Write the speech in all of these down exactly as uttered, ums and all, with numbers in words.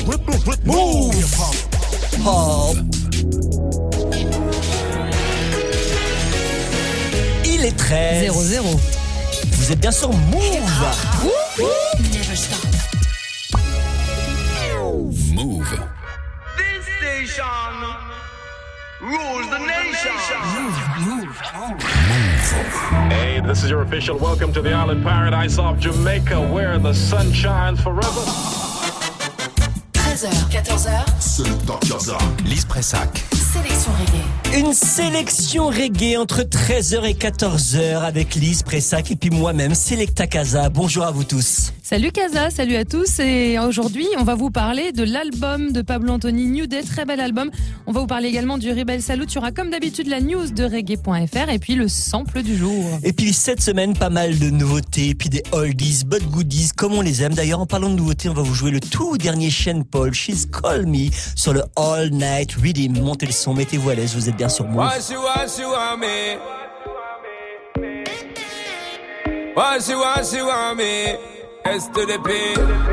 Move. Oh. Il est treize. zéro zéro. Vous êtes bien sur Move. Never stop. Move. This station rules the nation. Move, move, move. Hey, this is your official welcome to the island paradise of Jamaica, where the sun shines forever. treize heures, quatorze heures. Selecta Casa. Lise Pressac. Sélection reggae. Une sélection reggae entre treize heures et quatorze heures avec Lise Pressac et puis moi-même, Selecta Casa. Bonjour à vous tous. Salut Casa, salut à tous. Et aujourd'hui, on va vous parler de l'album de Pablo Anthony, New Day, très bel album. On va vous parler également du Rebel Salute. Il y aura comme d'habitude la news de reggae point f r et puis le sample du jour. Et puis cette semaine, pas mal de nouveautés, et puis des oldies, but goodies, comme on les aime. D'ailleurs, en parlant de nouveautés, on va vous jouer le tout dernier Sean Paul, She's Call Me, sur le All Night Rhythm. Montez le son, mettez-vous à l'aise, vous êtes bien sur moi. Why she want, she want me? Why she want, she want me? S to the P.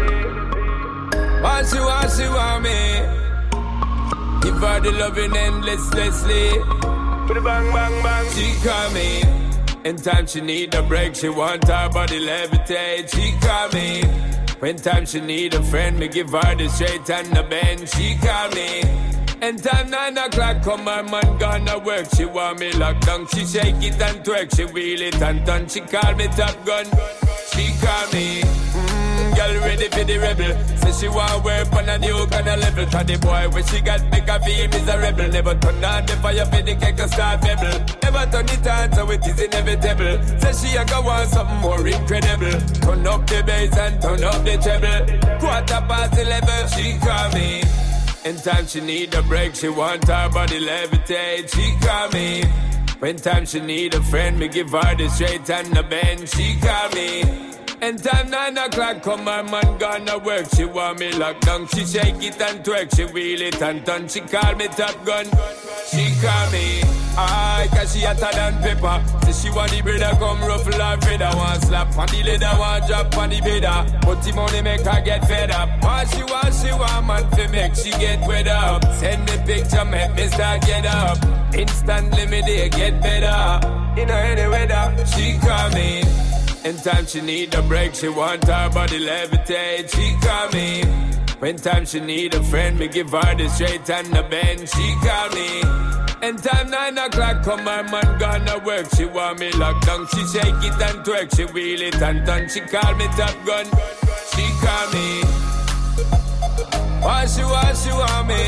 Why she want, she want me? Give her the loving endlessly. Bang, bang, bang. She call me. In time she need a break, she want her body levitate. She call me. When time she need a friend, me give her the straight and the bend. She call me. And time nine o'clock, come her man gonna work. She want me locked down, she shake it and twerk. She wheel it and turn, she call me Top Gun. She call me, mmm, girl ready for the rebel. Say she want work on a new kind of level. Cause the boy when she got make her feel miserable. Never turn on the fire for the cake to start bubble. Never turn it on so it is inevitable. Say she a go want something more incredible. Turn up the bass and turn up the treble. Quarter past eleven, she call me. In time she need a break, she want her body levitate. She call me. When time she need a friend, me give her the straight and the bend. She call me. And time nine o'clock, come her man gonna work. She want me locked down, she shake it and twerk. She wheel it and turn, she call me Top Gun. She call me, aye, cause she hotter than pepper. Say she want the brother come ruffle her feather. Want slap on the leather, want drop on the better. But the money make her get fed up. What she want, she want man to make she get wet up. Send me picture, make me start get up. Instantly me they get better. In any weather, she call me. In time she need a break, she want her body levitate. She call me. When time she need a friend, me give her the straight and the bend. She call me. And time nine o'clock, come her man gonna work. She want me locked down, she shake it and twerk. She wheel it and turn, she call me Top Gun. She call me. Why she want, she want me?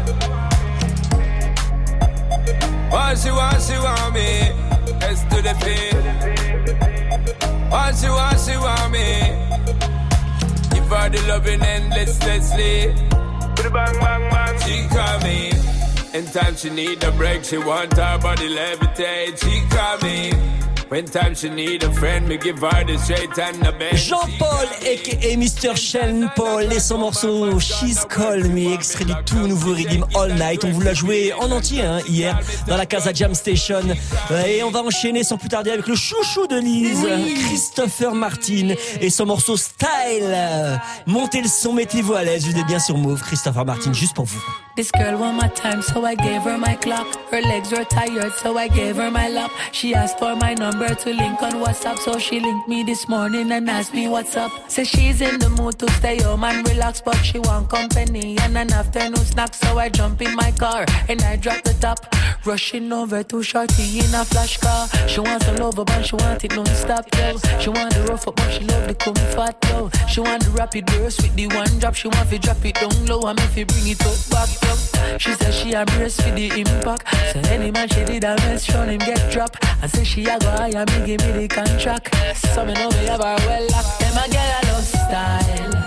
Why she want, she want me? S to the P. Why she want, she want me? Give her the loving endlessly. Bang, bang, bang. She call me. In time she need a break, she want her body levitate. She call me. When time she need a friend, me give her the straight and the bend. Jean-Paul aka mister Sean Paul et son morceau She's Call Me, extrait du tout nouveau Rhythm All Night. On vous l'a joué en entier hein, hier dans la Casa Jam Station. Et on va enchaîner sans plus tarder avec le chouchou de Lise, oui. Christopher Martin et son morceau Style. Montez le son, mettez-vous à l'aise, vous êtes bien sur Move. Christopher Martin, juste pour vous. This girl want my time, so I gave her my clock. Her legs were tired, so I gave her my lap. She asked for my number to link on WhatsApp, so she linked me this morning and asked me what's up. Says she's in the mood to stay home and relax, but she want company and an afternoon snack. So I jump in my car and I drop the top, rushing over to Shorty in a flash car. She wants a lover, but she want it non-stop, yo. She want the rough up, but she love the comfort, yo. She want the rapid burst with the one drop. She want to drop it down low and if you bring it up back, yo. She said she embrace for the impact. So any man she did a mess, shown him get dropped. I say she a go high and me give me the contract. So me know me have her well locked. Them a girl a love style,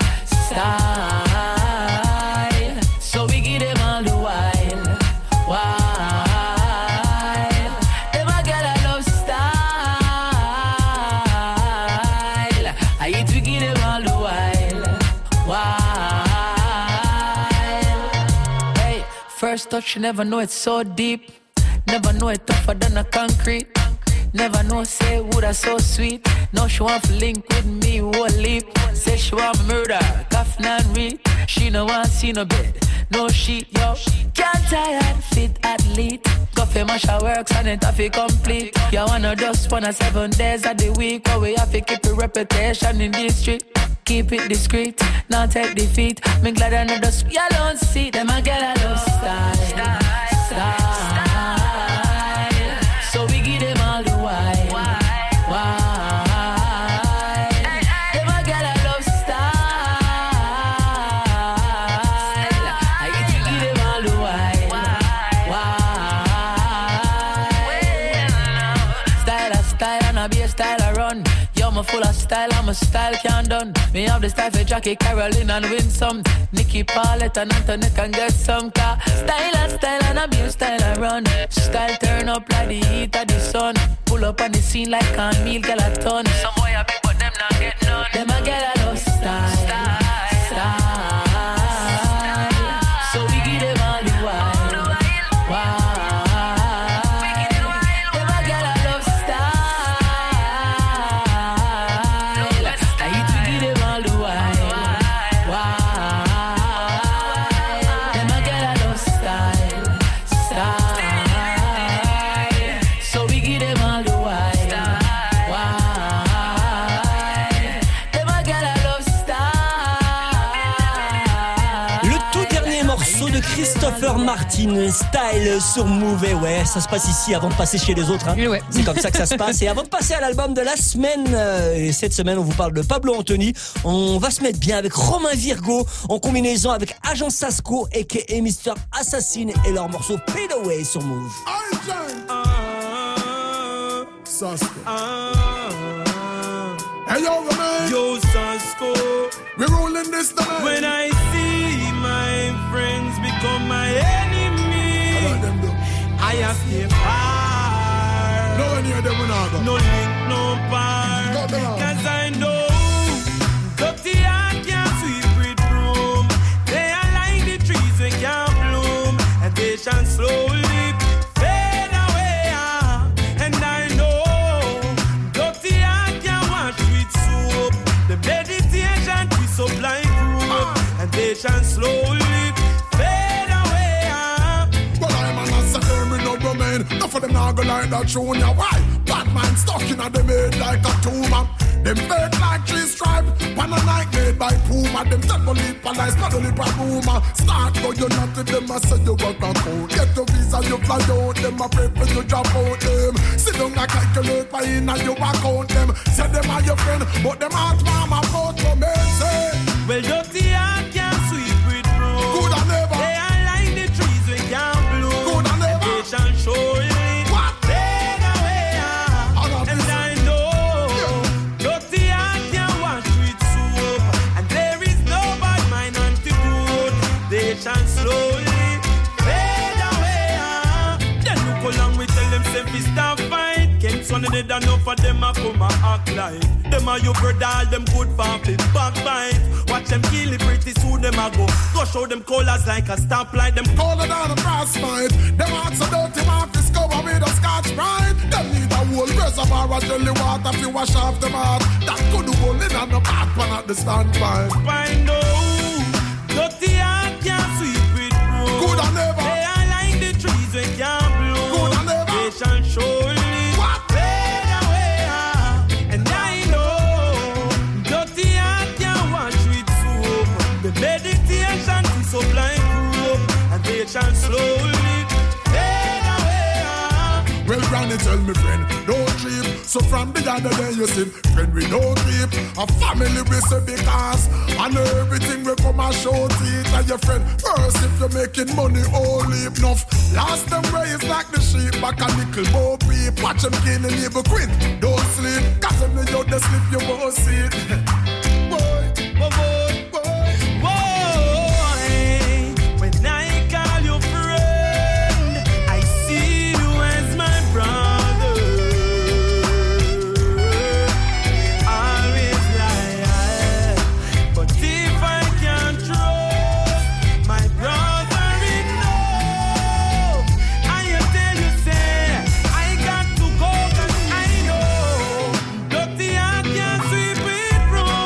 style. So we give them all the while, while. Them a girl a love style. I hate we give them all the while, while. First touch, you never know it's so deep. Never know it tougher than a concrete. Never know, say, would I so sweet. No, she want to link with me, whole leap. Say she want murder, coffin and read. She no want see no bed, no sheet, yo. Can't tired, fit athlete. Coffee masha works and it have to complete. You wanna just wanna seven days of the week, but we have to keep the reputation in this street. Keep it discreet, not take defeat. Me glad I know the sweet alone see them a get a love style, style, style. So we give them all the why, why, why. Them a get a love style. I get to give them all the why, why. Style a style and a be a style a run. I'm full of style, I'm a style can't done. Me have the style for Jackie, Caroline and win some. Nikki, Paulette and Antoinette can get some car. Style and style and I'm your style I run. Style turn up like the heat of the sun. Pull up on the scene like Camille Galaton. Some boy a big but them not get none. Them a get a love style, style, style. So we give them all the wild, wild. Christopher Martin, Style sur Move. Et ouais, ça se passe ici avant de passer chez les autres. Hein. Ouais. C'est comme ça que ça se passe. Et avant de passer à l'album de la semaine, euh, et cette semaine, on vous parle de Pablo Anthony. On va se mettre bien avec Romain Virgo en combinaison avec Agent Sasco a k a. mister Assassin et leur morceau Fade Away sur Move. Sasco. Hey yo, man. Yo, Sasco. We're rolling this time. When I see my friends become my enemy, I like them though. I have to far. No one near them will not go. No link, no bar. Got them out. Cause I know dirty heart can't sweep with broom. They are like the trees we can't bloom, and they shall slowly fade away. And I know dirty heart can't wash with soap. The meditation twist up like rope, and they shall slowly fade away. Well, I'm an answer, me no domain. Enough of them not go like that tune, yeah. Why? Bad man stuck in a them head like a tumor. Them fake like three stripe, pan a night made by Puma. Them temple lip and ice, paddle lip and rumor. Start go you not to them, I say you work and code. Get your visa, you fly out them, I pray for you drop out them. Sit down and calculate by in and you account them. Say them are your friend, but them heart mama vote for me, say. Well, dirty heart can't sweep with broom. Good and never. They are like the trees we can't bloom. Good and never. They shall surely What? fade away. All of And this. I know dirty heart can't wash with soap, and there is no bad mind antidote. They shall slowly fade away. Then look along, we tell them say we stop fight. Can't son of the done enough for them a come a act like them are your brother, all them good for fit backbite. Watch them kill it pretty soon them a go. Go show them colors like a stoplight. Them Colder than a frostbite. Them hearts so dirty, want to cover with a scotch brite. Them need a whole reservoir of jelly water to wash off them heart. That could do only on the back pan at the standby. find out dirty heart can't sweep with broom. Good and never. They are like the trees we can't bloom. Good and never. They shall surely What? fade away. And I know dirty heart can't wash with soap. The meditation is so blind rope, and they shall slowly fade away. Well, Granny tell me friend, don't trip. So from the other day you see, friend we don't keep. A family we say because and everything we come and show teeth and your friend. First if you're making money, all leave enough. Last them raised like the sheep, back a nickel more peep. Watch them kill and leave a quit. Don't sleep, cause when you out the sleep you won't see it. Boy, boy, boy, boy. Boy, when I call you friend, I see you as my brother. Always lie, but if I can't trust my brother enough, I tell you say I got to go 'cause I know dirty heart can't sweep it from.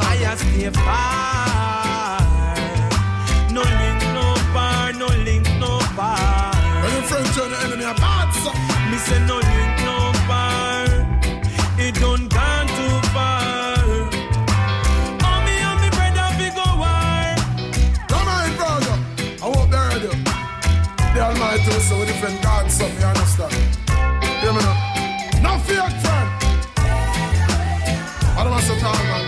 brother. I stay far. No link, no bar, no link, no bar. When your friends turn the enemy apart, so. Me say no link, no bar. It don't gone too far. Oh, me and me brother, we go war. Come on, brother. I hope they heard you. The Almighty will say we defend God, so you understand. Hear me now. No fear, friend. I don't want to talk, man.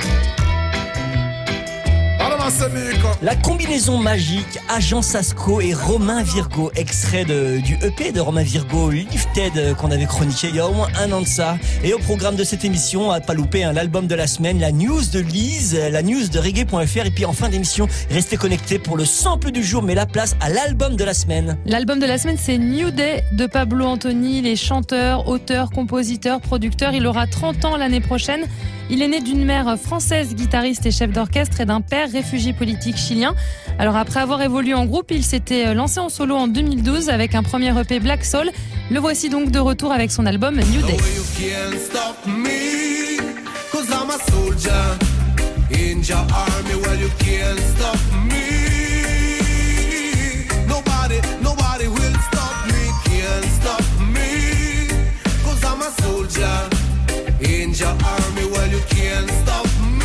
La combinaison magique, Agent Sasco et Romain Virgo, extrait de, du E P de Romain Virgo, Lifted, qu'on avait chroniqué il y a au moins un an de ça. Et au programme de cette émission, à pas louper, hein, l'album de la semaine, la news de Lise, la news de reggae point f r. Et puis en fin d'émission, restez connectés pour le sample du jour, mais la place à l'album de la semaine. L'album de la semaine, c'est New Day de Pablo Anthony, les chanteurs, auteurs, compositeurs, producteurs. Il aura trente ans l'année prochaine. Il est né d'une mère française, guitariste et chef d'orchestre, et d'un père réfugié politique chilien. Alors après avoir évolué en groupe, il s'était lancé en solo en deux mille douze avec un premier E P Black Soul. Le voici donc de retour avec son album New Day. In your army, well, you can't stop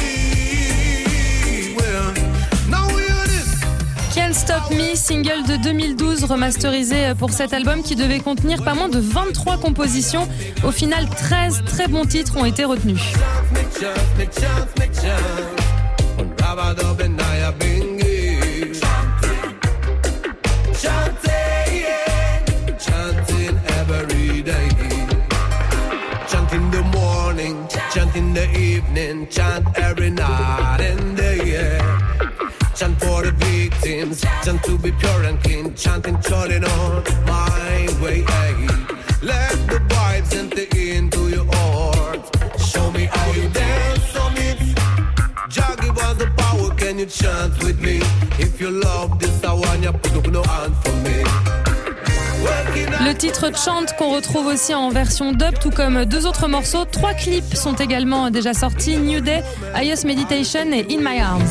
me. Well, now hear this. Can't Stop Me, single de deux mille douze, remasterisé pour cet album qui devait contenir pas moins de vingt-trois compositions. Au final, treize très bons titres ont été retenus. Chant in the evening, chant every night and day, yeah. Chant for the victims, chant to be pure and clean, chanting, trotting on my way, hey. Let the vibes enter into your heart. Show me how you dance on it. Jah give us the power, can you chant with me? If you love this, I want you put up no hand for me. Le titre Chant qu'on retrouve aussi en version dub, tout comme deux autres morceaux. Trois clips sont également déjà sortis, New Day, Highest Meditation et In My Arms.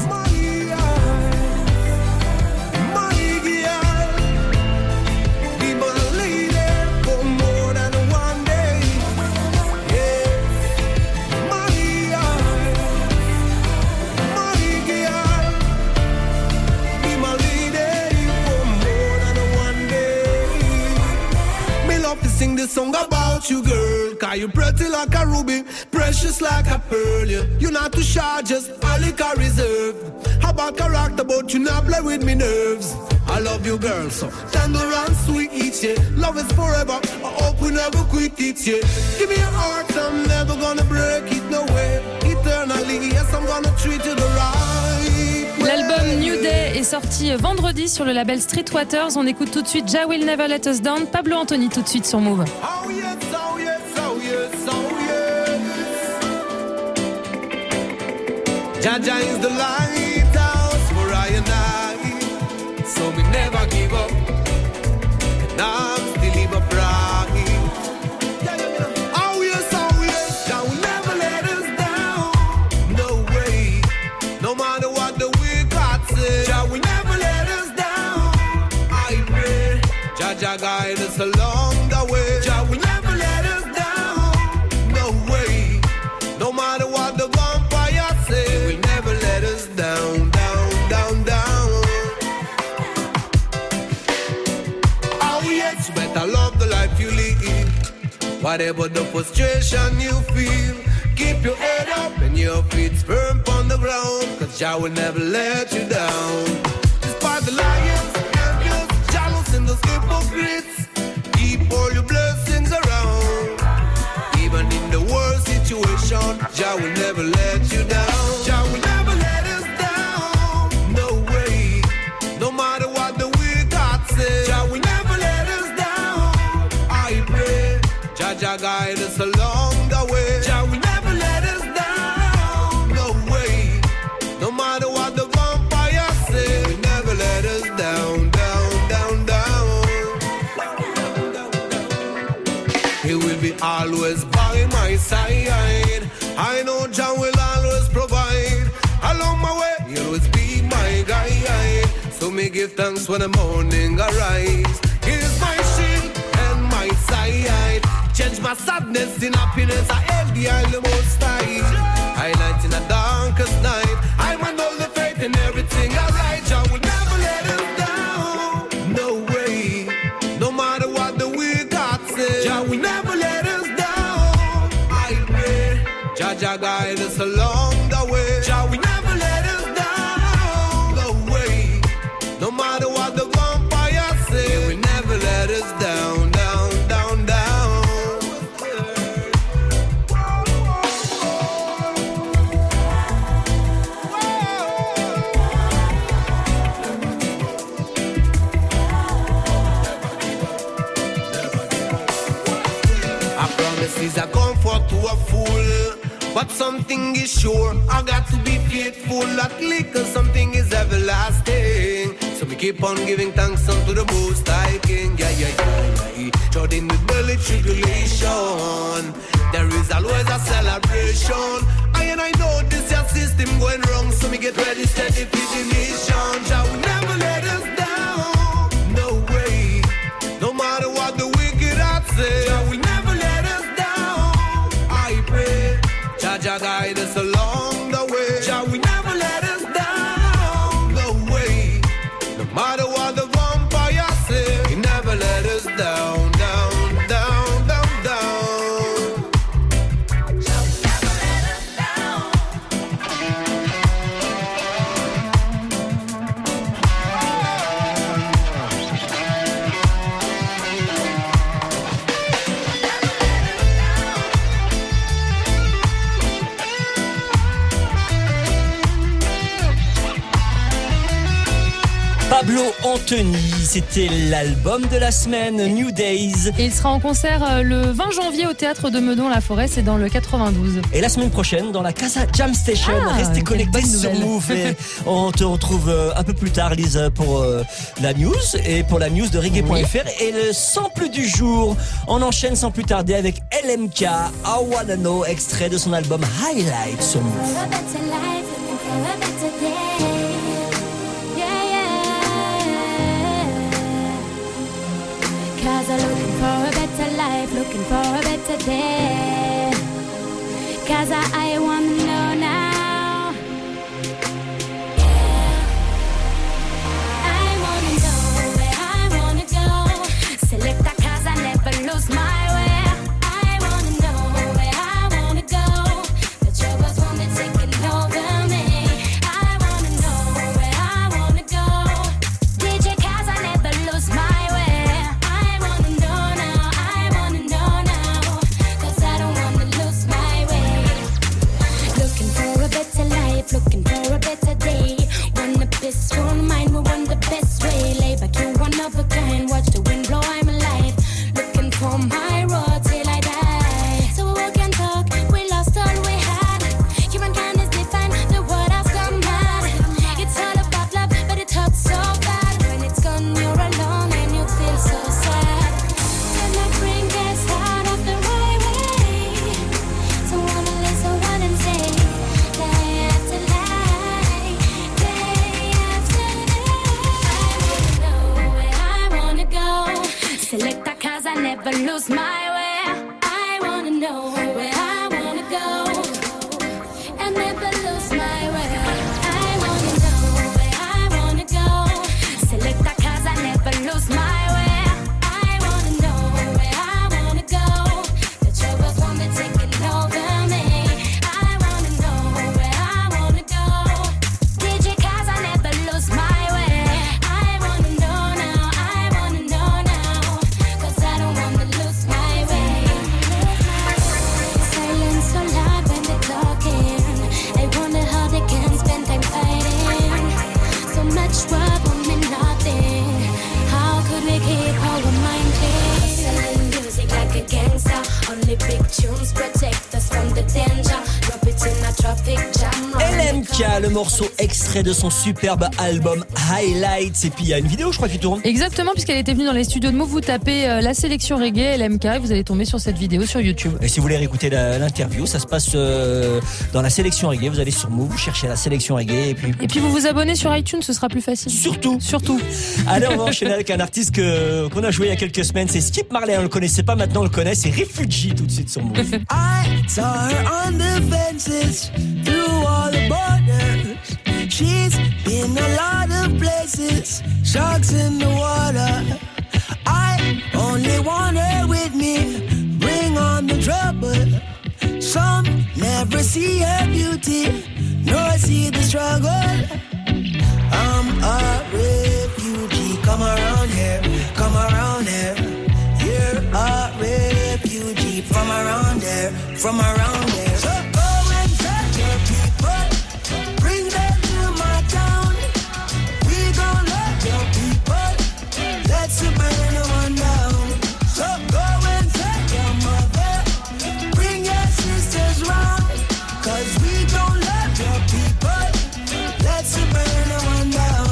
Sing this song about you, girl. Cause you pretty like a ruby, precious like a pearl. Yeah. You're not too shy, just a little reserved. How about character, but you not play with me nerves. I love you, girl, so tender and sweet, yeah. Love is forever, I hope we never quit it, yeah. Give me your heart, I'm never gonna break it, no way. Eternally, yes, I'm gonna treat you the right. L'album New Day est sorti vendredi sur le label Street Waters. On écoute tout de suite Jah Will Never Let Us Down, Pablo Anthony tout de suite sur Move. Oh yes, oh yes, oh yes, oh yes. Jah Jah is the lighthouse for I and I, so we never give up. And I'm still even bright. Oh yes, oh yes, Jah will never let us down. No way, no matter what the Jah will never let us down. I pray Jah Jah guide us along the way. Jah will never let us down. No way. No matter what the vampire say, he will never let us down, down, down, down. Oh yes, you better love the life you lead. Whatever the frustration you feel, keep your head up and your feet firm on the ground, cause Jah will never let you down. Despite the liars, envious, jealous and those hypocrites, keep all your blessings around. Even in the worst situation, Jah will never let you down. Jah will never let us down. No way. No matter what the wicked say, Jah will never let us down. I pray Jah Jah guide us along the way. Jah will never let us down. No way. No matter what the vampire say, he will never let us down, down, down, down. He will be always by my side. I know Jah will always provide. me give thanks when the morning arise. Here's my shield and my side. Change my sadness in happiness. I held the eye the most high. Highlight in the darkest night. I want all the faith in everything I write. I will never let us down. No way. No matter what the wicked say, I will never let us down. I pray. Jah Jah guide us along the way. Jah will never let us down. No way. No matter what the vampire say, he will never let us down, down, down, down. Is a comfort to a fool, but something is sure. I got to be faithful. At least something is everlasting. So we keep on giving thanks unto the Most High King. Yeah, yeah, yeah, yeah. Trotting with belly tribulation, there is always a celebration. I and I know this your system going wrong, so we get ready, steady for the mission. Shall we never let us down? No way. No matter what the wicked have said, shall we never let us down? I pray, Jah Jah guide us along the way. Shall we never let us down? No way. No matter what the vampire say, he never let us down, down, down, down, down. Shall we never let us down? Pablo Anthony, c'était l'album de la semaine, New Days. Et il sera en concert euh, le vingt janvier au théâtre de Meudon-la-Forêt, c'est dans le quatre-vingt-douze. Et la semaine prochaine, dans la Casa Jam Station. Ah, Restez connectés sur nouvelle. Move. Et on te retrouve euh, un peu plus tard, Lise, pour euh, la news et pour la news de reggae point f r. Oui. Et le sample du jour, on enchaîne sans plus tarder avec L M K, I Wanna Know, extrait de son album Highlight sur Move. Cause I'm looking for a better life, looking for a better day. Cause I, I wanna know now. Yeah. I wanna know where I wanna go. Select that cause I never lose my way. I wanna know where I wanna go. The troubles won't be taking over me. I wanna know where I wanna go. D J cause I never lose my way. Looking for a better day. Want the best, want mine, we want the best way. Lay back, you one of a kind. Watch the wind blow, I'm alive. Looking for my road till I die. So we walk and talk, we lost all we had. Humankind is defined, the world has gone mad. It's all about love, but it hurts so bad. When it's gone, you're alone and you feel so sad. Can I bring this out of the right way? So wanna listen what and say. Select that cause I never lose my way. I wanna know where I wanna go and never lose my way. I wanna know where I wanna go. Select that cause I never lose my way. I wanna know where I wanna go. The troubles won't be taking over me. I wanna know where I wanna go. D J cause I never lose my way. I wanna know now, I wanna know now. Cause I don't wanna lose my way. Silence so loud when they're talking. I wonder how they can spend time fighting. So much work on me nothing. How could we keep our mind clean? Selling music like a gangster. Only big tunes protect us from the danger. Drop it in a traffic jam. L M L M K, le morceau extrait de son superbe album Highlights. Et puis il y a une vidéo, je crois, qui tourne. Exactement, puisqu'elle était venue dans les studios de Move. Vous tapez euh, la sélection reggae L M K et vous allez tomber sur cette vidéo sur YouTube. Et si vous voulez réécouter la, l'interview, ça se passe euh, dans la sélection reggae. Vous allez sur Move, vous cherchez la sélection reggae. Et puis, et puis vous vous abonnez sur iTunes, ce sera plus facile. Surtout. Surtout. Allez, on va enchaîner avec un artiste que, qu'on a joué il y a quelques semaines. C'est Skip Marley. On le connaissait pas, maintenant on le connaît. C'est Refugee tout de suite sur Move. I saw her on the fences through all the borders. She's been a lot of places, sharks in the water. I only want her with me, bring on the trouble. Some never see her beauty, nor see the struggle. I'm a refugee, come around here, come around here. You're a refugee from around there, from around there. So go and take your people, bring them to my town. We gon' love your people, let's burn the one down. So go and take your mother, bring your sisters round. Cause we gon' love your people, let's burn the one down.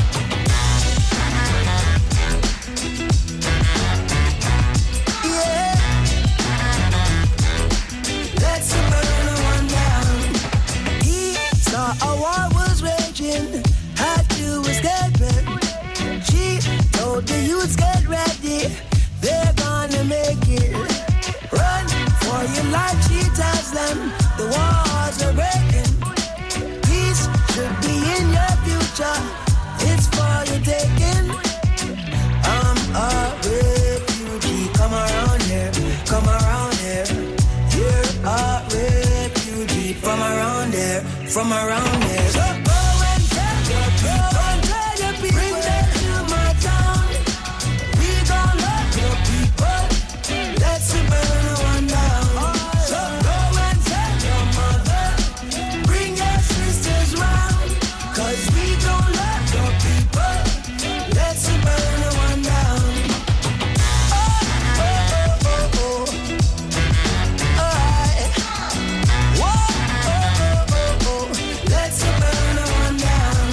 A war was raging, had to escape it. She told the youths, get ready, they're gonna make it. Run for your life, she tells them, the wars are breaking. Peace should be in your future, it's for your taking. I'm a refugee, come around here, come around here. You're a refugee from around there, from around there. So go and take your people, and tell your people, bring them to my town. We gon' love your people, let's burn the one down. So go and take your mother, bring your sisters round. Cause we gon' love your people, let's burn the one down. Oh, oh, oh, oh, oh. Alright. Whoa, oh, oh, oh, oh. Let's burn the one down.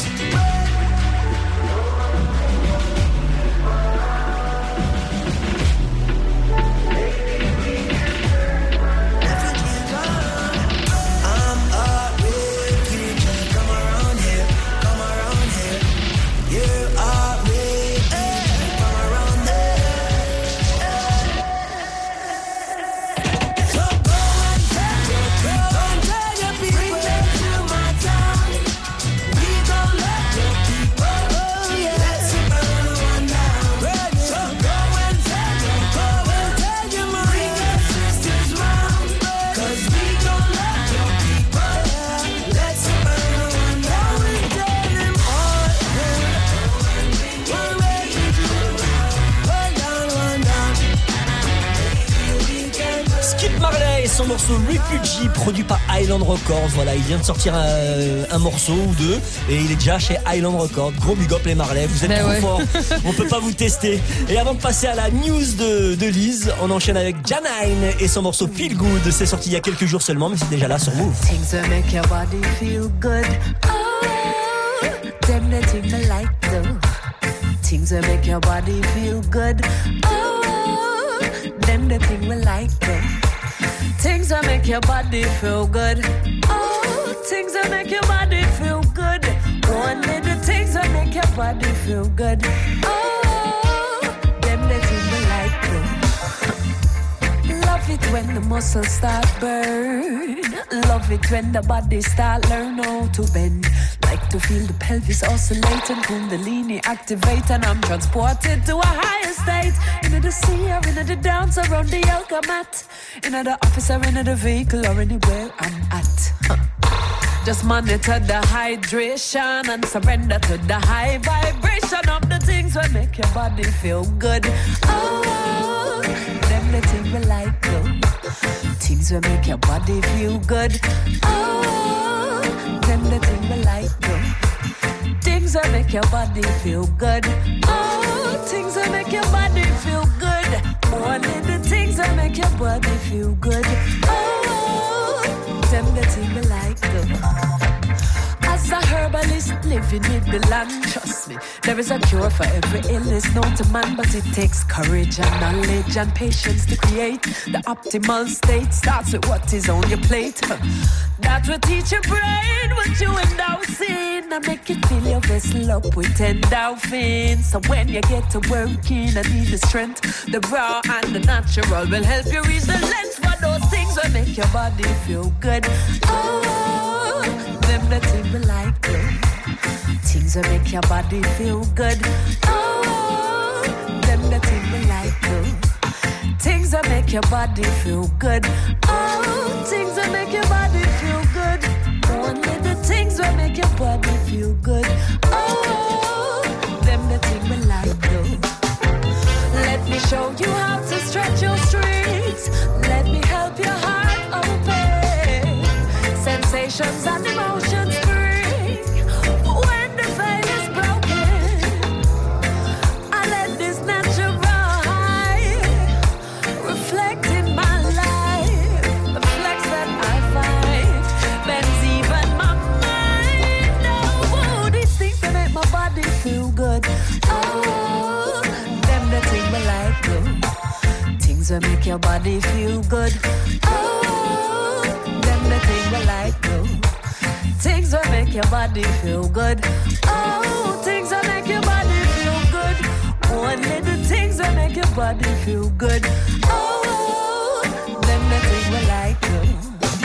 I'm a refugee. Come around here, come around here. You're a refugee. Come around there. So go and take your people, and tell your people, bring them to my town. We gon' love your people, oh yeah. Let's burn the one down. So go and take your, go and tell your mom, bring your sisters round. Cause we gon' love your people, yeah. Let's burn the one down. We tell them all, yeah. One refugee, one down, one down. We can Skip Marley et son morceau Refugee, produit par Island Records. Voilà, il vient de sortir un, un morceau ou deux et il est déjà chez Island Records. Gros big up les Marley, vous êtes Ben trop ouais. forts. On peut pas vous tester. Et avant de passer à la news de, de Lise, on enchaîne avec Janine et son morceau Feel Good. C'est sorti il y a quelques jours seulement, mais c'est déjà là sur Move. Things that make your body feel good. Oh, them the thing I like though. Things that make your body feel good. Oh, them the thing we like though. Things that make your body feel good. Oh, things that make your body feel good. Only the things that make your body feel good. Oh, them the thing we like though. Love it when the muscles start burn. Love it when the body start learn how to bend. Like to feel the pelvis oscillate and kundalini activate, and I'm transported to a higher state. Into the sea or into the dance around the yoga mat. Into the office or into the vehicle or anywhere I'm at. Huh. Just monitor the hydration and surrender to the high vibration of the things that make your body feel good. Oh, them the things we like though. Things that make your body feel good. Oh, them the things we like though. Things that make your body feel good. Oh, things that make your body feel good. Only the things that make your body feel good. Oh, them the things we like though. living with the land. Trust me, there is a cure for every illness known to man, but it takes courage and knowledge and patience to create the optimal state. Starts with what is on your plate. That will teach your brain what you endow in and make it fill your vessel up with endorphins. So when you get to working and need the strength, the raw and the natural will help you reach the length for those things that make your body feel good. Oh, them the things we like to. Things that make your body feel good. Oh, them the things we like to. Things that make your body feel good. Oh, things that make your body feel good. Only the things that make your body feel good. Oh, them the things we like to. Let me show you how to stretch your streets. Let me help your heart open. Sensations and emotions free. When the veil is broken, I let this natural high reflect in my life. The flex that I find bends even my mind. Oh, these things that make my body feel good. Oh, them the things we like to. Things that make your body feel good. Oh, them the things we like to. Things that make your body feel good. Oh, things that make your body feel good. Only the things that make your body feel good. Oh, them the things we like to.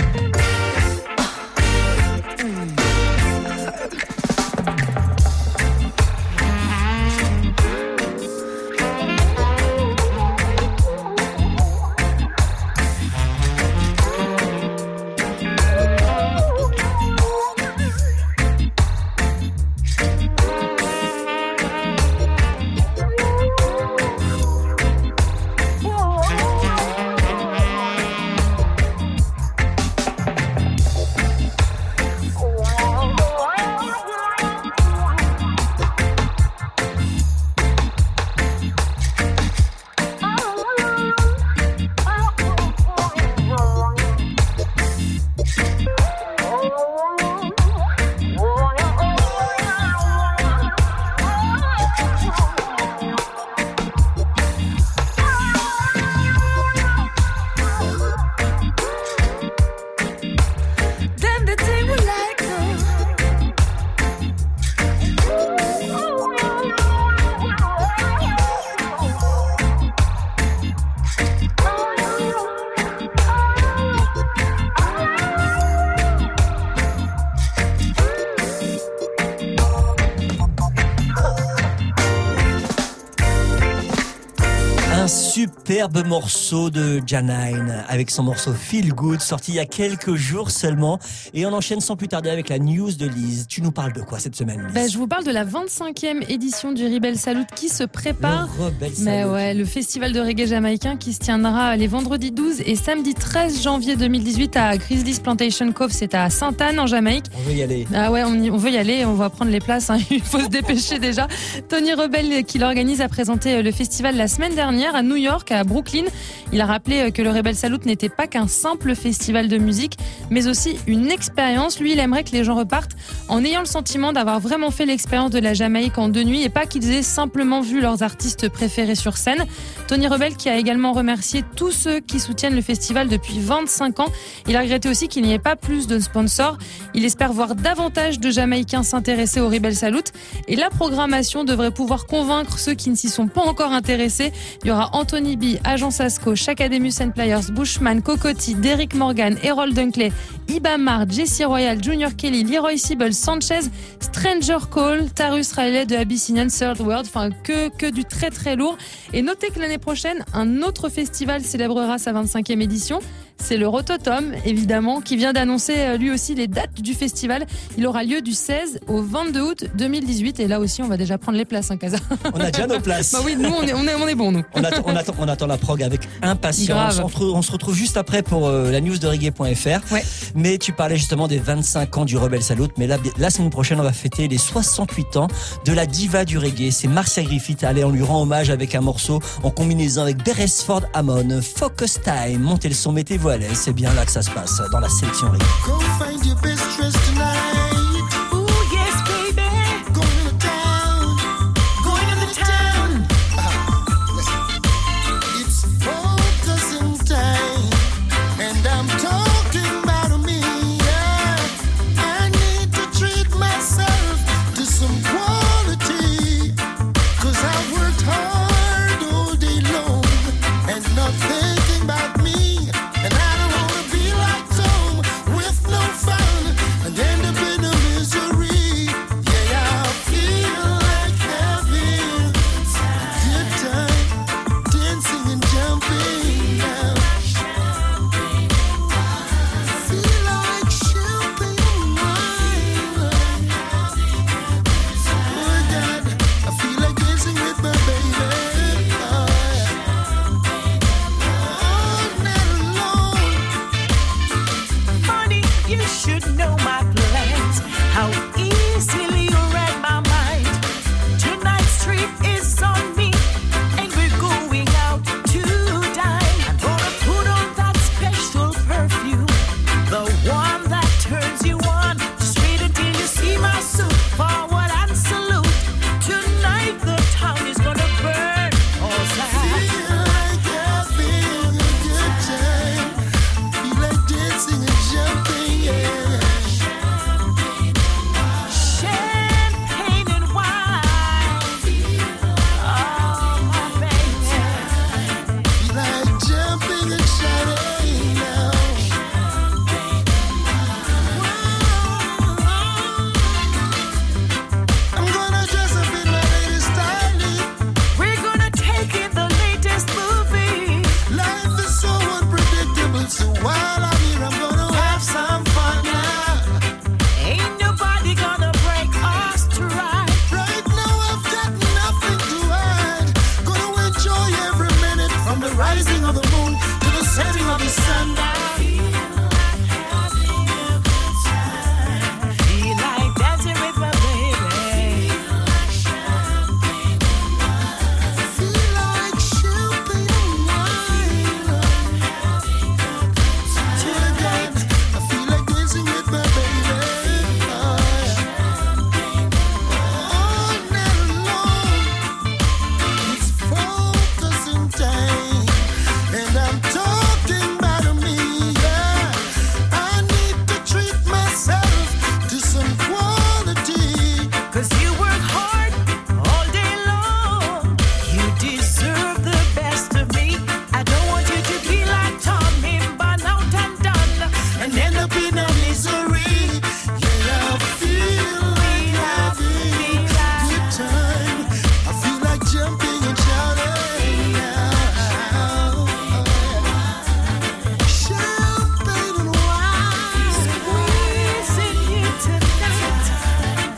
Superbe morceau de Janine avec son morceau Feel Good sorti il y a quelques jours seulement, et on enchaîne sans plus tarder avec la news de Lise. Tu nous parles de quoi cette semaine, Lise? Ben, je vous parle de la vingt-cinquième édition du Rebel Salute qui se prépare. Le Rebel Salute. Mais ouais, le festival de reggae jamaïcain qui se tiendra les vendredis douze et samedi treize janvier deux mille dix-huit à Grizzly's Plantation Cove, c'est à Sainte-Anne en Jamaïque. On veut y aller. Ah ouais, on, y, on veut y aller, on va prendre les places, hein. Il faut se dépêcher déjà. Tony Rebel, qui l'organise, a présenté le festival la semaine dernière à New York, à Brooklyn. Il a rappelé que le Rebel Salute n'était pas qu'un simple festival de musique, mais aussi une expérience. Lui, il aimerait que les gens repartent en ayant le sentiment d'avoir vraiment fait l'expérience de la Jamaïque en deux nuits et pas qu'ils aient simplement vu leurs artistes préférés sur scène. Tony Rebel qui a également remercié tous ceux qui soutiennent le festival depuis vingt-cinq ans. Il a regretté aussi qu'il n'y ait pas plus de sponsors. Il espère voir davantage de Jamaïcains s'intéresser au Rebel Salute et la programmation devrait pouvoir convaincre ceux qui ne s'y sont pas encore intéressés. Il y aura Anthony B, Agence Asco, Shacademus and Players, Bushman, Cocotti, Derrick Morgan, Errol Dunkley, Ibamar, Jesse Royal, Junior Kelly, Leroy Sibble, Sanchez, Stranger Call, Tarus Riley de Abyssinian, Third World, enfin que, que du très très lourd. Et notez que l'année prochaine, un autre festival célébrera sa vingt-cinquième édition. C'est le Rototom, évidemment, qui vient d'annoncer lui aussi les dates du festival. Il aura lieu du seize au vingt-deux août deux mille dix-huit. Et là aussi, on va déjà prendre les places, hein, Casa. On a déjà nos places. Bah oui, nous, on est, on est, on est bons, nous. On attend, on, attend, on attend la prog avec impatience. On, on se retrouve juste après pour euh, la news de reggae point f r. Ouais. Mais tu parlais justement des vingt-cinq ans du Rebel Salute. Mais là, la semaine prochaine, on va fêter les soixante-huit ans de la diva du reggae. C'est Marcia Griffith. Allez, on lui rend hommage avec un morceau en combinaison avec Beresford Hammond. Focus Time. Montez le son, mettez-vous à l'aise. C'est bien là que ça se passe dans la sélection reggae. Go find your best dress tonight. Ooh, yes, baby.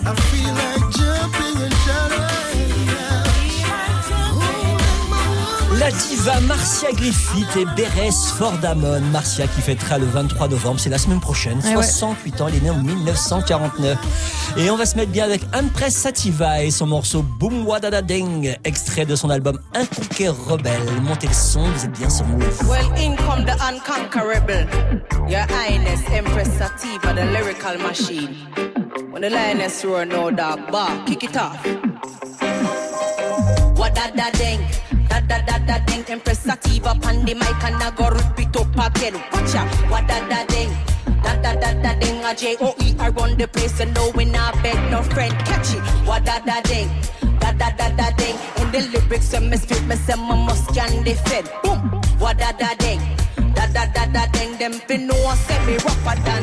I feel like jumping and shouting. La diva Marcia Griffith et Beres Fordamon. Marcia qui fêtera le vingt-trois novembre, c'est la semaine prochaine, ah soixante-huit ouais. ans, elle est née en dix-neuf cent quarante-neuf. Et on va se mettre bien avec Empress Sativa et son morceau Boom Wadada Ding, extrait de son album Inconquer Rebelle. Montez le son, vous êtes bien sur Move. Well, in come the unconquerable, Your Highness Empress Sativa, the lyrical machine. When the lioness roar, no dog bar, kick it off. Wadada Ding. Da da da da ding, Empress Sativa pan the mic and I go rip it up again. Watch out, what da da ding, da da da da ding. A J O E I run the place and no we not beg no friend. Catch it, what da da ding, da da da da ding. In the lyrics when me spit me say my must can defend. Boom, what da da ding, da da da da ding. Them fin know I say me rougher than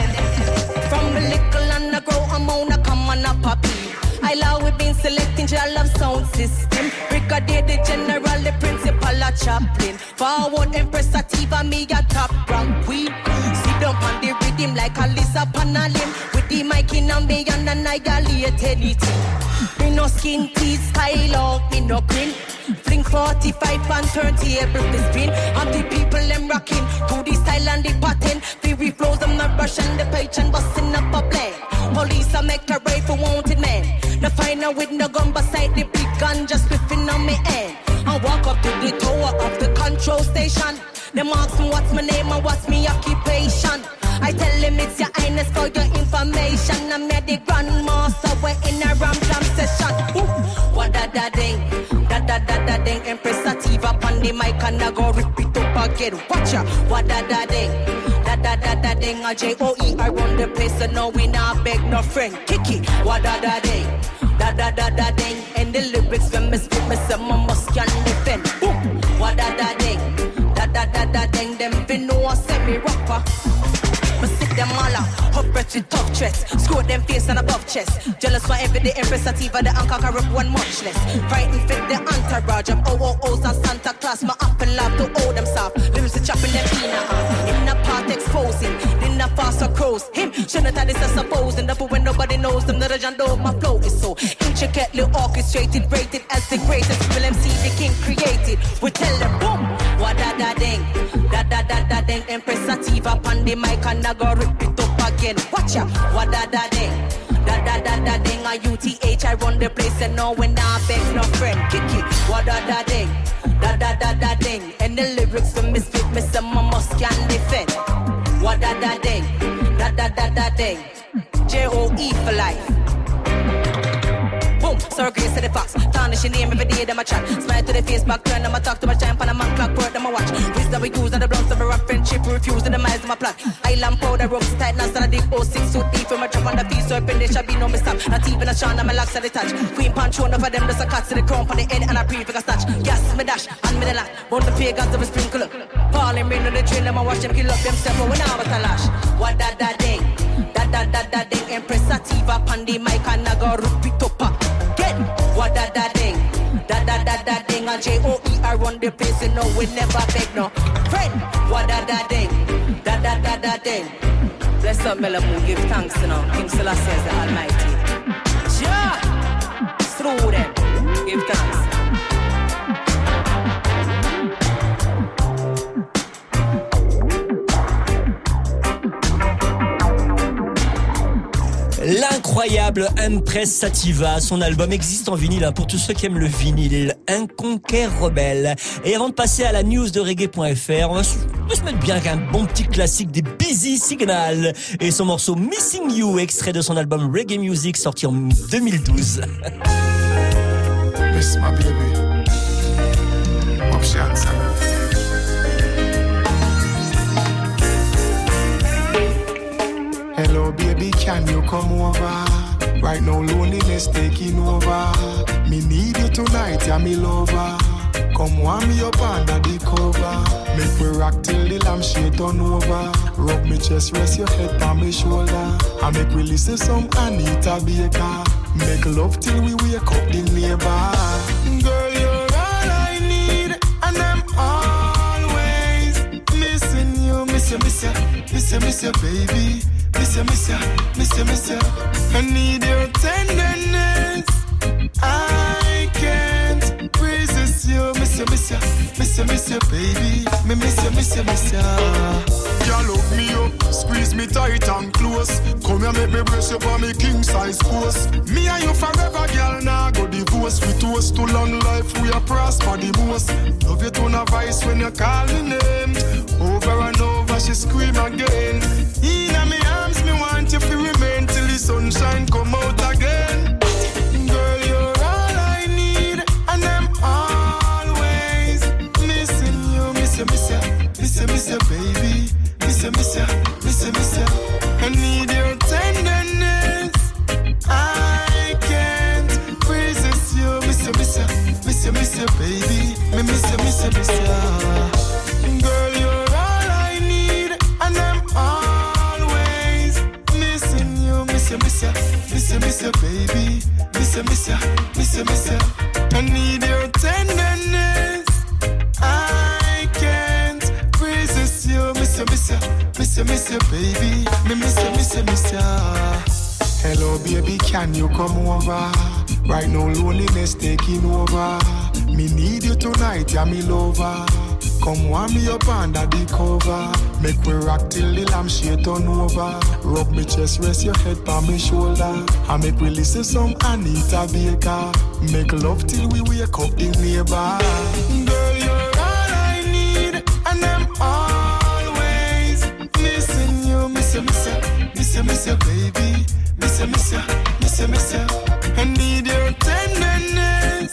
them. From the little and I grow I'm on a come on a poppy. I love we been selecting your love sound system. Brigadier the general, the principal a chaplain. Forward Empress Sativa, me a top rank queen. Sit down on the rhythm like a Lisa Panalim. With the mic in and me and annihilate anything. Me no skin teeth, style out, me no grin. Fling forty-five and turntable to spin. And the people them rocking to the style and the pattern. The flows them not rushing the page and busting up a blend. Police a make a raid for wanted men. The final with no gun beside the big gun just whipping on me end. I walk up to the tower of the control station. Them ask me what's my name and what's my occupation. I tell them it's your highness for your information. I'm the grandmaster, we're in a ram jam session. Ooh, what da da ding, da da da da ding. Empress Sativa on the mic and I go rip it up again. Watch ya, what da da ding, da da da da ding. A J O E I run the place and no we not beg no friend. Kick it, what da da ding, da da da da ding. And the lyrics when me spit me say my must can defend. Ooh, what da da ding, da da da da ding. Them fin know I say me rapper. Me sit them all up, up with tough chest. Screw them face and above chest. Jealous for every day, Empress Sativa, the unconquerable one much less. Frightened fit the entourage of O O Os and Santa Claus. My up and laugh to owe them soft. Lyrics to chopping them in a in a part exposing. In a faster crows. Him, shouldn't have this a supposing. The when nobody knows them, the legend of my flow is so intricately orchestrated, rated as the greatest. Will M C the king created. We tell them boom, what da da ding, da da da da ding. Empress Sativa on the mic and I go rip it up again. Watch ya, what da da ding, da da da da ding. A U T H I run the place and no when I beg no friend. Kick it, what da da ding, da da da da ding. And the lyrics for misfit, me say my must can defend. What da da ding, da da da da ding. J O E for life. Boom, Sir Grace to the fox. Tarnish your name every day, them a chat. Smile to the face, back turn, them a talk to my champ, and a man clock, word, them a watch. Wisdom we use, and the blunts of a rock friendship, refuse, and the minds of my plot. Island powder, ropes, tight, and a deep oh six suit, deep from a drop on the feet, so open, there shall be no mistake. Not even a shine, and my locks at the touch. Queen punch, one of them, there's a cut to the crown, on the head, and a prefix a snatch. Yes, me dash, and me the lack. Burn the pagans of a sprinkle. Falling rain on the train, them a watch them kill up themselves, but when I was a lash. What da da ding, da da da da ding. Empress Sativa, Pandy, Mike, and I go rip it up. What da da ding, da da da da ding. A J O E I run the place, you know we never beg no friend. What da da ding, da da da da ding. Bless up, Melamu, give thanks, you know. King Selassie is the Almighty. Sure, through them, give thanks. L'incroyable Empress Sativa, son album existe en vinyle hein, pour tous ceux qui aiment le vinyle, Inconquer Rebelle. Et avant de passer à la news de reggae point f r, on va se, on va se mettre bien avec un bon petit classique des Busy Signal et son morceau Missing You, extrait de son album Reggae Music sorti en deux mille douze. Miss my baby, options. Hello baby, can you come over? Right now loneliness taking over. Me need you tonight, yeah me lover. Come warm me up under the cover. Make we rock till the lampshade turn over. Rub me chest, rest your head on my shoulder. And make we listen some Anita Baker. Make love till we wake up the neighbor. Girl, you're all I need, and I'm always missing you. Miss you, miss you, miss you, miss you, baby. Miss you, miss you, miss you, miss you. I need your attention. you, miss you, baby. Me miss you, miss you, miss you. Girl, hook me up, squeeze me tight and close. Come here, make me brace you for me king size post. Me and you forever, girl, now go divorce. We toast to long life, we are prosper the most. Love you tone of voice when you call me name. Over and over, she scream again. In my arms, me want you to remain till the sunshine come out again. Girl, you're all I need, and I'm always missing you. Miss you, miss you, miss you, miss you, baby. Miss you, miss you, miss you, miss you. I need your tenderness. I can't resist you. Miss you, miss you, miss you, miss you, baby. Me miss you, miss you, miss you. Girl, you're all I need, and I'm always missing you. Miss you, miss you, miss you, miss you, baby. Miss you, miss you, miss you, miss you. I need your tenderness. I can't resist you. Miss you, miss you, miss you, miss you, baby. Me miss you, miss you, miss you. Hello, baby, can you come over? Right now, loneliness taking over. Me need you tonight, yeah, me lover. Come warm me up under the cover. Make we rock till the lampshade turn over. Rub me chest, rest your head on me shoulder. And make we listen some Anita Baker. Make love till we wake up the neighbor. Girl, you're all I need, and I'm always missing you. Miss you, miss you, miss you, miss you, baby. Miss you, miss you, miss you, miss you. I need your tenderness.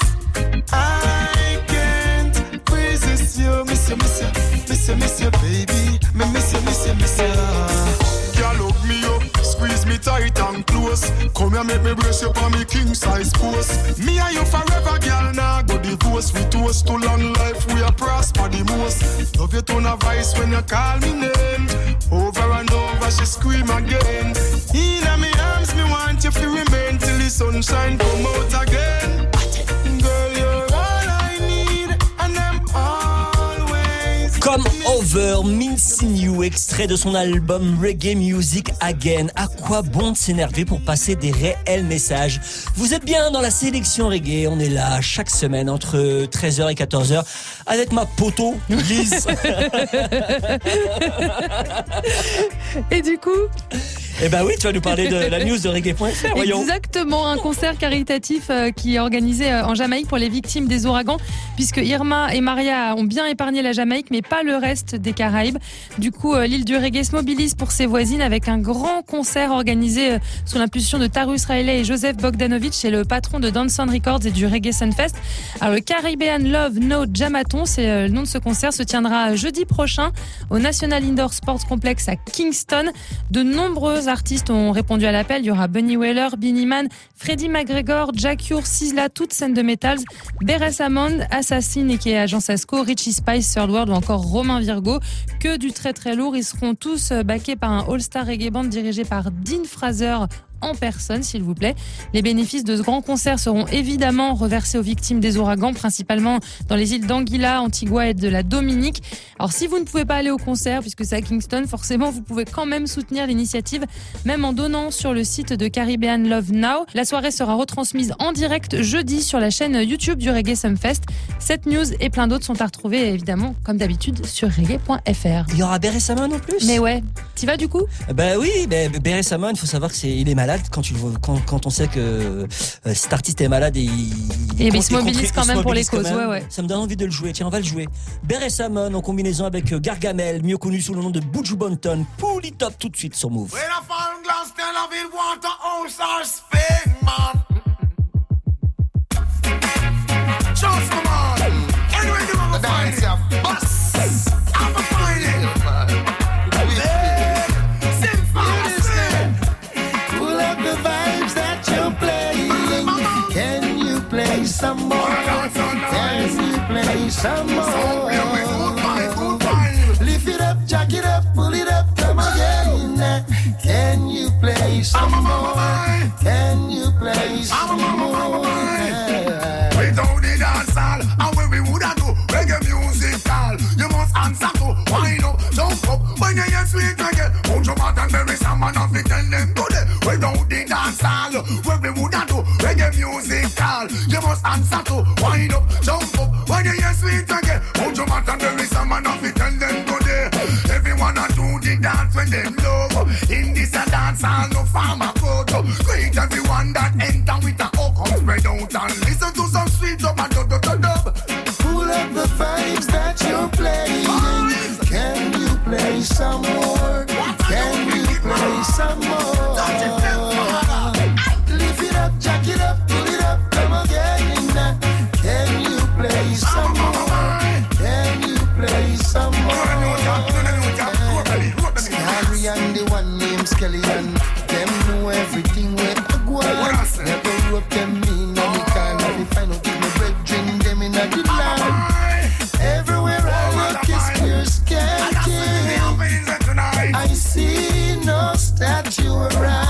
I can't resist you. Miss you, miss you, miss you, miss you, baby. Me miss you, miss you, miss you. Girl, hug me up, squeeze me tight and close. Come here, make me brace you for me king size post. Me and you forever, girl, now go divorce. We toast to long life, we are prosper the most. Love your tone of voice when you call me name. Over and over, she scream again. In my arms, me want you to remain till the sunshine come out again. Girl, you're all I need, and I'm always. Come Over, Missing You, extrait de son album Reggae Music Again. À quoi bon de s'énerver pour passer des réels messages? Vous êtes bien dans la sélection reggae, on est là chaque semaine entre treize heures et quatorze heures avec ma poteau Lise. Et du coup Eh ben oui, tu vas nous parler de la news de reggae point f r, voyons. Exactement, un concert caritatif euh, qui est organisé euh, en Jamaïque pour les victimes des ouragans, puisque Irma et Maria ont bien épargné la Jamaïque, mais pas le reste des Caraïbes. Du coup, euh, l'île du reggae se mobilise pour ses voisines avec un grand concert organisé euh, sous l'impulsion de Tarus Riley et Joseph Bogdanovic, et le patron de Danson Records et du Reggae Sunfest. Alors, le Caribbean Love No Jamaton, c'est euh, le nom de ce concert, se tiendra jeudi prochain au National Indoor Sports Complex à Kingston. De nombreuses artistes ont répondu à l'appel. Il y aura Bunny Wailer, Beenie Man, Freddie McGregor, Jack Ure, Sizzla, toute scène de Metals, Beres Hammond, Assassin et qui est Agent Sasco, Richie Spice, Third World ou encore Romain Virgo. Que du très très lourd. Ils seront tous backés par un All-Star Reggae Band dirigé par Dean Fraser en personne, s'il vous plaît. Les bénéfices de ce grand concert seront évidemment reversés aux victimes des ouragans, principalement dans les îles d'Anguilla, Antigua et de la Dominique. Alors, si vous ne pouvez pas aller au concert, puisque c'est à Kingston, forcément, vous pouvez quand même soutenir l'initiative, même en donnant sur le site de Caribbean Love Now. La soirée sera retransmise en direct jeudi sur la chaîne YouTube du Reggae Sunfest. Cette news et plein d'autres sont à retrouver, évidemment, comme d'habitude, sur reggae point f r. Il y aura Beres Hammond en plus. Mais ouais. T'y vas du coup? Ben oui, ben Beres Hammond, il faut savoir que c'est, il est malade. Quand, tu le vois, quand, quand on sait que euh, cet artiste est malade et il, et il, il se mobilise quand même pour les causes, ouais, ouais. Ça me donne envie de le jouer. Tiens, on va le jouer. Beres Hammond en combinaison avec Gargamel, mieux connu sous le nom de Buju Banton. Pull it up tout de suite sur Move. Some more, can you play some more? Lift it up, jack it up, pull it up, come again. Can you play some more? Can you play some more? Without the dance hall, and when we woulda do reggae music call, you must answer to wind up, jump up. When you hear sweet reggae, hold your mouth and bury some man and tell them today. Without the dance hall, when we woulda do reggae music call, you must answer to wind up, jump up. When you hear sweet reggae, hold your mouth that and there is a man of it and them go there. Everyone a do the dance when them love. In this a dance all no farmer photo. Greet everyone that enter with a hook up spread out and listen to some sweet dub and dub dub dub. Pull up the vibes that you're playing. Can you play some more? Can you play some more? Lift it up, jack it up, pull it up, come again. Can you play some more? Can you play some more? Scary and the one named Skelly and them know everything where I go on. Never rope them in, no me can't have it find out if my bread drink them in a good land. Everywhere I look is pure skanking. I see no statue around.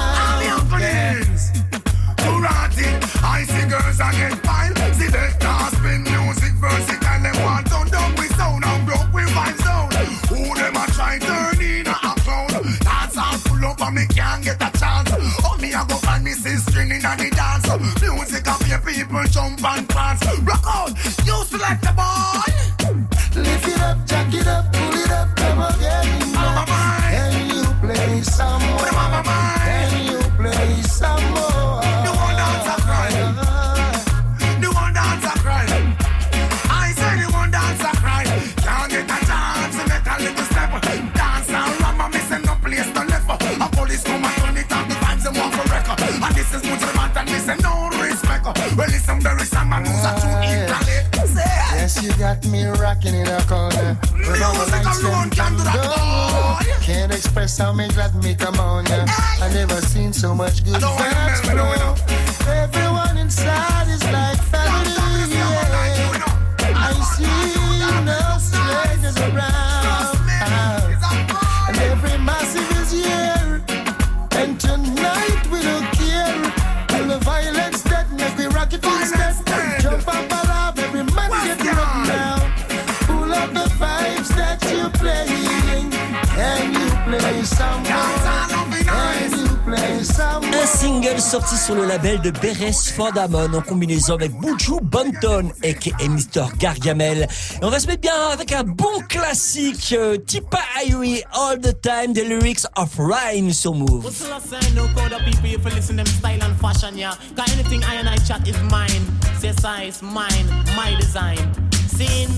I see girls and get fine. See the cars spin music versatile. Them want on down with sound and broke with vibes down. Who them a try turn in a clown? Dance all full up and me can't get a chance. Oh me a go find me sister in the dance. Music of your people jump and prance. Rock out, you select the boy. Lift it up, jack it up, pull it up, come again. Can you play some more? Can you play some more? The one dance a cry. The one dance a cry. I say the one dance a cry. Can't get a chance to make a little step. Dance and ram and missing no place to left. A police come and turn it up, the vibes them want for record. And this is much man and listen no respect. Well listen very some man who's a true Italy. Yes, you got me rocking in a corner. When all the lights them come down, can't express how me glad me come on. Yeah. I never seen so much good vibes flow. Everyone inside is like family. Yeah. I see no strangers around, and every massive is here. And tonight we don't care. All the violence that make we rock it instead. Jump up alive, every man get up now. Pull up the vibes that you're playing. Can you play some more? Can you play some more? Un single sorti sur le label de Beres Fordamon en combinaison avec Buju Banton aka mister Gargamel. Et on va se mettre bien avec un bon classique, euh, Tippa Irie, All the Time, the lyrics of Rhyme sur Move. What's the last sign? No code of people if you listen them style and fashion, yeah. Cause anything I and I chat is mine. Say size, mine, my design. Seen,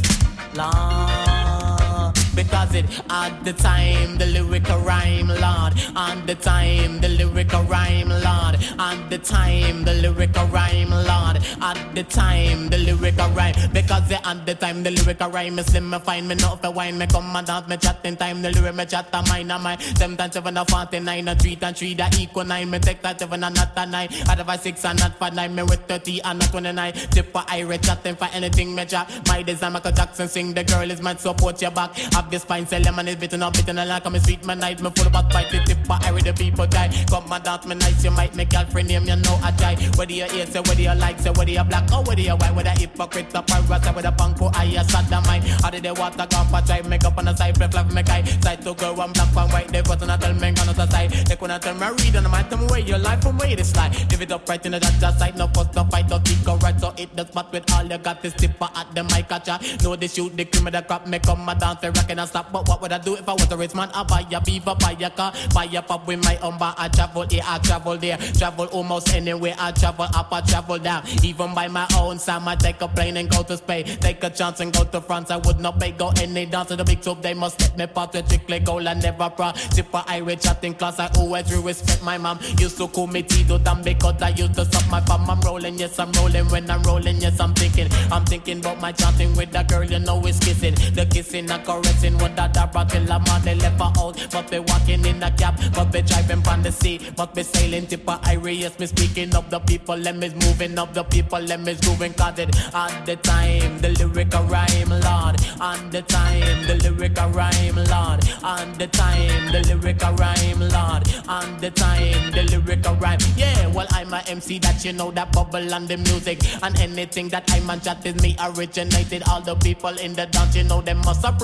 la. Because it at the time the lyrical rhyme, Lord. At the time the lyrical rhyme, Lord. At the time the lyrical rhyme, Lord. At the time the lyrical rhyme. Because the at the time the lyrical rhyme is slim. Me find me not for wine. Me come and dance me chat in time. The lyric me chat a mine a mine. Seven times seven a forty-nine. A three and three that equal nine. Me take that seven and not a nine. Out of a six and not for nine. Me with thirty and not twenty-nine. Tippa Irie chatting for anything me chat. My design Michael Jackson sing. The girl is mad support your back. Have the spine sell lemon is bitten up bitten and like I'm a sweet man night. Me full of back fight the Tippa Irie the people die. Come and dance me nice. You might make girlfriend name you know I die. Whether you hate say whether you like say whether you black or whether you white. Whether hypocrite or pirate or whether punk or I sad the mind. How did they water come for try make up on the side flip flap me guy. Side to girl one black and white. They put on a tell me on the side. They couldn't tell me read on the mind them way your life from way this slide. Live it up right in the judge side. No fuss no fight no think right. So it the spot with all you got is Tippa at the mic catcher. No they shoot the cream of the crap. Me come and dance the rock and I stop. But what would I do if I was a rich man? I buy a beaver, buy a car, buy a pub with my umber. I travel here, I travel there, travel almost anywhere. I travel up, I travel down. Even by my own time, I take a plane and go to Spain. Take a chance and go to France. I would not pay go any dance to the big tube. They must let me part with trick goal and never pro. Tippa Irie chatting class. I always respect my mom. Used to call me Tito Tam because I used to suck my bum. I'm rolling, yes I'm rolling. When I'm rolling, yes I'm thinking. I'm thinking about my chatting with the girl you know is kissing. The kissing and caressing. What that that till I'm on the left out. Must be walking in the cab. Must be driving from the sea. Must be sailing Tippa Irie. Yes me speaking of the people. Let me moving of the people. Let me grooving cause it at the time the lyrical rhyme Lord. On the time the lyrical rhyme Lord. On the time the lyrical rhyme Lord. On the time the lyrical rhyme. Yeah well I'm a M C that you know that bubble on the music. And anything that I'm on chat is me originated. All the people in the dance you know them must appreciate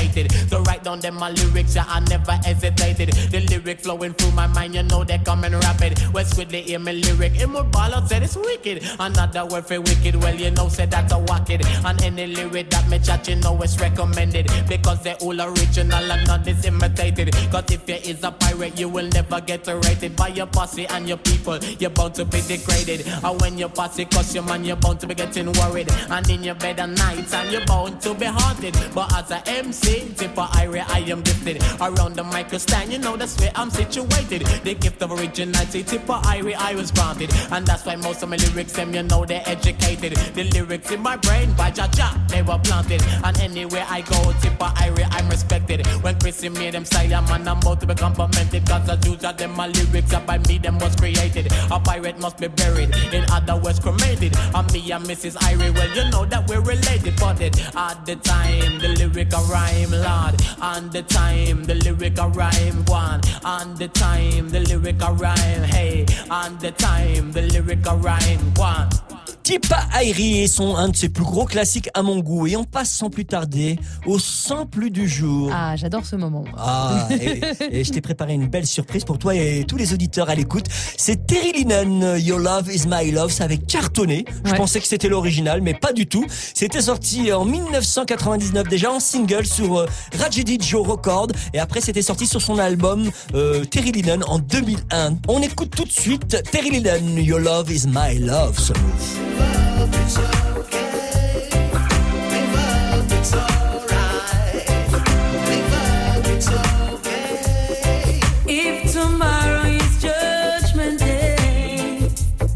dedicated to write down them my lyrics, yeah, I never hesitated. The lyric flowing through my mind, you know they coming rapid. West with the hear me lyric, in my ball out said it's wicked. Another word for wicked, well you know said that's a whack it. And any lyric that me chat, you know it's recommended, because they're all original and not is imitated. Cause if you is a pirate, you will never get rated by your posse and your people. You're bound to be degraded. And when your posse cuss you, man, you're bound to be getting worried. And in your bed at night, and you're bound to be haunted. But as a M C, Tipper Irie, I am gifted. Around the mic stand, you know that's where I'm situated. The gift of originality, Tipper Irie, I was granted. And that's why most of my lyrics, them, you know they're educated. The lyrics in my brain, by Jaja, they were planted. And anywhere I go, Tipper Irie, I'm respected. When Chrissy made them say, yeah, man, I'm about to be complimented. Cause as usual, them my lyrics are by me, them was created. A pirate must be buried, in other words, cremated. And me and Missus Irie, well, you know that we're related. But it, at the time, the lyric a rhyme, Lord. And the time, the lyric a rhyme, one. And the time, the lyric a rhyme, hey. And the time, the lyric a rhyme, one. Tipper Irie sont un de ses plus gros classiques à mon goût. Et on passe sans plus tarder au sample du jour. Ah, j'adore ce moment. Ah, et, et je t'ai préparé une belle surprise pour toi et tous les auditeurs à l'écoute. C'est Terry Linen, Your Love Is My Love. Ça avait cartonné. Je ouais. pensais que c'était l'original, mais pas du tout. C'était sorti en dix-neuf cent quatre-vingt-dix-neuf, déjà en single sur euh, Tragedy Joe Records. Et après, c'était sorti sur son album euh, Terry Linen en deux mille un. On écoute tout de suite Terry Linen, Your Love Is My Love. So Love, it's okay. Love, it's alright. Love, it's okay. If tomorrow is Judgment Day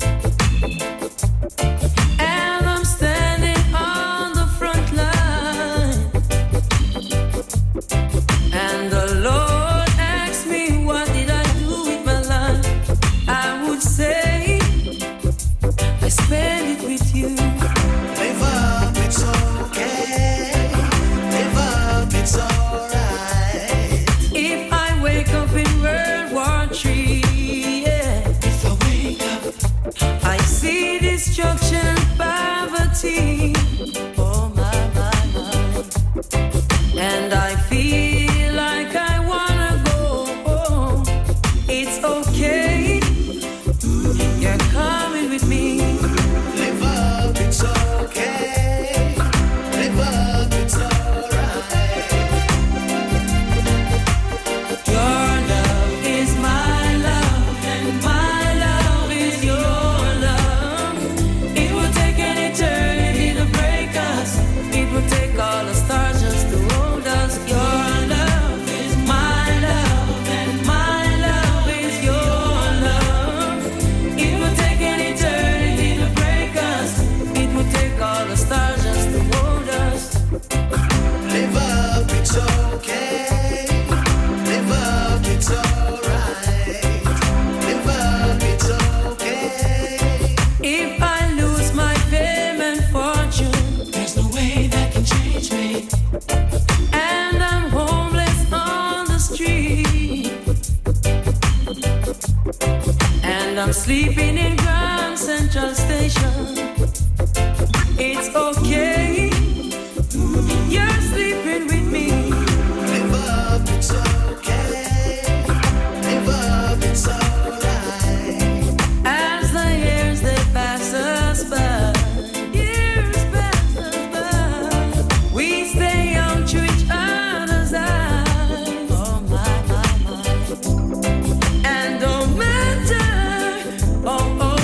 and I'm standing on the front line and the Lord asks me what did I do with my life, I would say I spend it with you. Live up, it's okay. Live up, it's alright. If I wake up in World War Three, yeah. If I wake up, I see destruction and poverty. Oh my, my, my. And I feel like I wanna go. It's okay. You're coming with me. Live up, it's okay. Live up, it's alright. Your love is my love, and my love is your love. It will take an eternity to break us. It will take all the stars just to hold us. Your love is my love, and my love is your love. It will take an eternity to break us. It will take all the stars just to hold us. Live up, it's okay. Live up, it's alright. Live up, it's okay. If I lose my fame and fortune, There's no way that can change me. and I'm homeless on the street, and I'm sleeping in Grand Central Station, it's okay. You're sleeping with me. Live up, it's okay. Live up, it's alright. As the years they pass us by, years pass us by, we stay young to each other's eyes. Oh my, my, my. And no matter, oh, oh,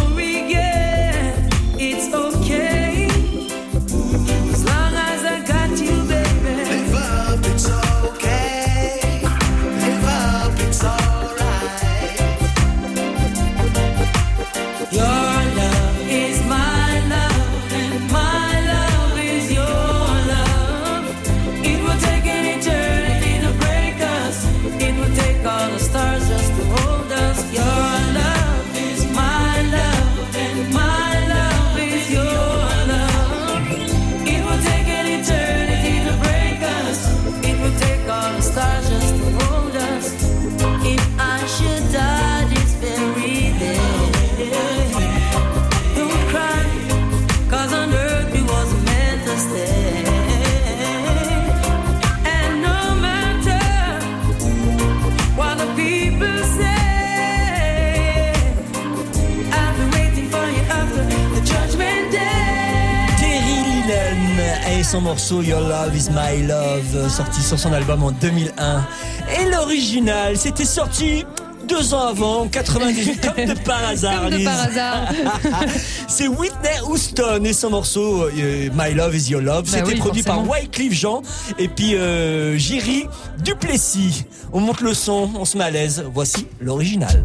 et son morceau Your Love Is My Love, sorti sur son album en deux mille un. Et l'original, c'était sorti deux ans avant, quatre-vingt-dix-huit, comme de par hasard. Comme de Lise. par hasard. C'est Whitney Houston et son morceau euh, My Love Is Your Love. Bah C'était oui, produit forcément. par Wyclef Jean et puis euh, Jiri Duplessis. On monte le son, on se met à l'aise. Voici l'original.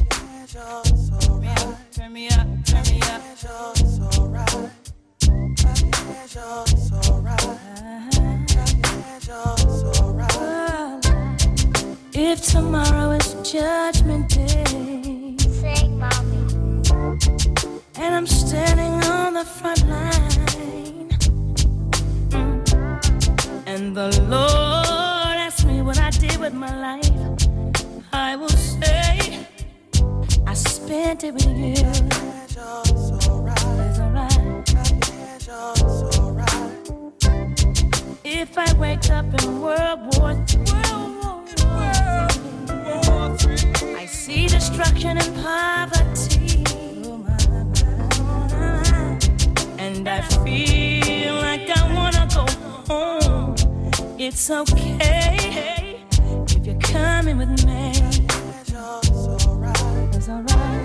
If tomorrow is Judgment Day, sing, mommy. And I'm standing on the front line, mm. and the Lord asks me what I did with my life, I will say I spent it with you. It's alright. If I wake up in World War Three, I see destruction and poverty, and I feel like I wanna go home. It's okay if you're coming with me. It's alright. It's alright.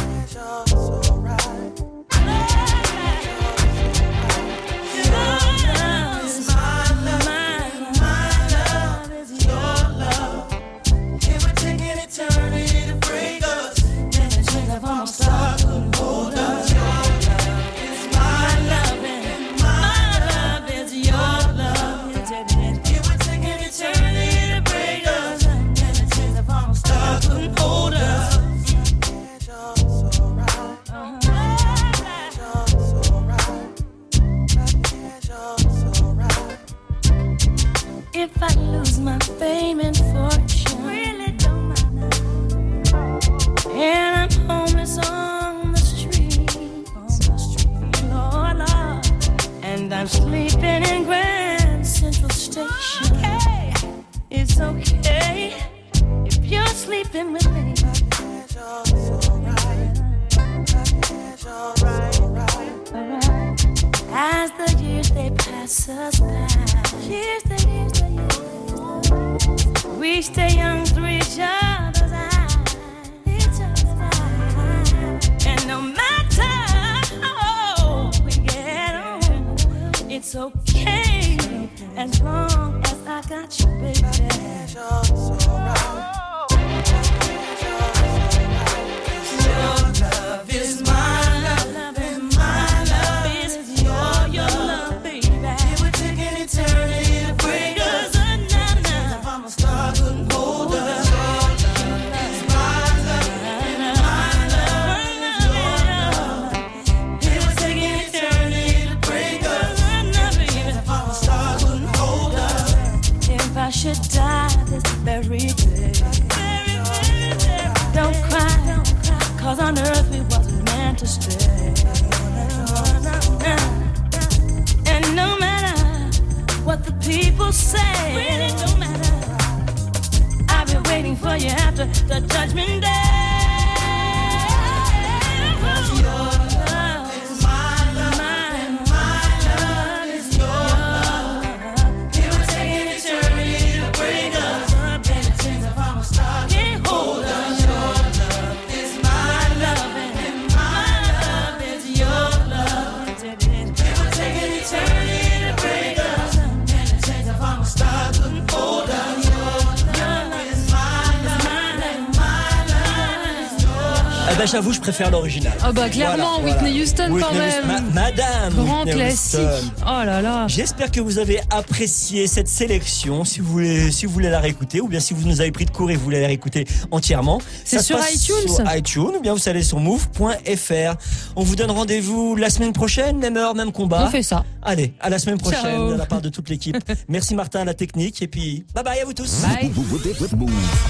If I lose my fame and fortune, really don't matter. And I'm homeless on the street, on the street, Lord, Lord. And I'm sleeping in Grand Central Station. Okay. It's okay if you're sleeping with me. As the years they pass us by, years they years they years, we stay young through each other's eyes, each other's eyes. And no matter how old we get on, it's okay as long as I got you, baby. Your love is my love, love is my love. It's your, your love, baby. It would take an eternity to break us. If I'm a star, couldn't hold us. Your love is my love, and my love is your love. It would take an eternity to break us. If I'm a star, couldn't hold us. If I should die this very day, don't cry, cause on earth we wasn't meant to stay. And no matter what the people say, really don't matter, I've been waiting for you after the judgment day. Your love is my love, and my love is your love. It would take an eternity to break us, and it seems if I'm a star, can't hold us. Your love is my love, and my love is your love. It would take an eternity to break us, and it seems if I'm a star, couldn't hold us. Your love is my love, and my love is your love. Eh ben j'avoue, je préfère l'original. Ah bah clairement, Voilà, Whitney voilà. Houston quand Whitney même. Houston, ma- Madame Grand Whitney classique. Houston. Oh là là. J'espère que vous avez apprécié cette sélection. Si vous voulez, si vous voulez la réécouter, ou bien si vous nous avez pris de court et vous voulez la réécouter entièrement, C'est ça se sur passe iTunes. Sur iTunes, ou bien vous allez sur move point f r. On vous donne rendez-vous la semaine prochaine, même heure, même combat. On fait ça. Allez, à la semaine prochaine Ciao. de la part de toute l'équipe. Merci Martin à la technique et puis bye bye à vous tous. Bye. Move.